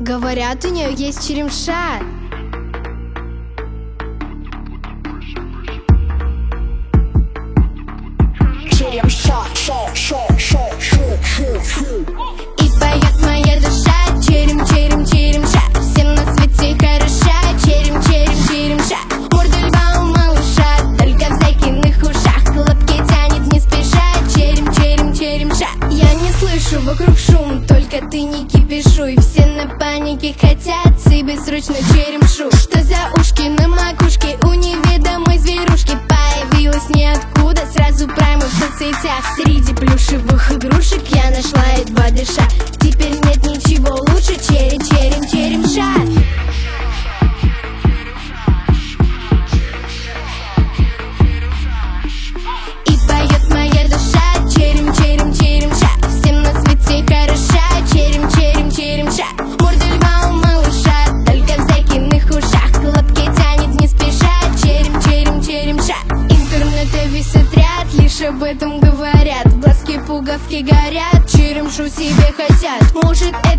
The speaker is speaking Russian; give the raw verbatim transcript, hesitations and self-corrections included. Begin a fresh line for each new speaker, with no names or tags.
Говорят, у нее есть черемша.
Черемша, шо, шо, шо, шо, шо, шо.
И поет моя душа, черем, черем, черемша. Всем на свете хороша, черем, черем, черемша. Морда льва у малыша, только в закинных ушах. Лапки тянет не спеша, черем, черем, черемша. Я не слышу вокруг шум, только ты не кипишуй. Все на панике хотят себе срочно черемшу. Что за ушки на макушке у неведомой зверушки? Появилась ниоткуда, сразу прямо в соцсетях. Среди плюшевых игрушек я нашла едва дыша. Теперь нет ничего лучше, чере, черем, черемша. И поет моя душа, черем, черем, черемша. Всем на свете хороша, черем, черем, черемша. Морда льва у малыша, только в закинных ушах. Лапки тянет не спеша, черем, черем, черемша. Интернета весь отряд, лишь об этом говорят. Глазки пуговки горят, черемшу себе хотят. Может,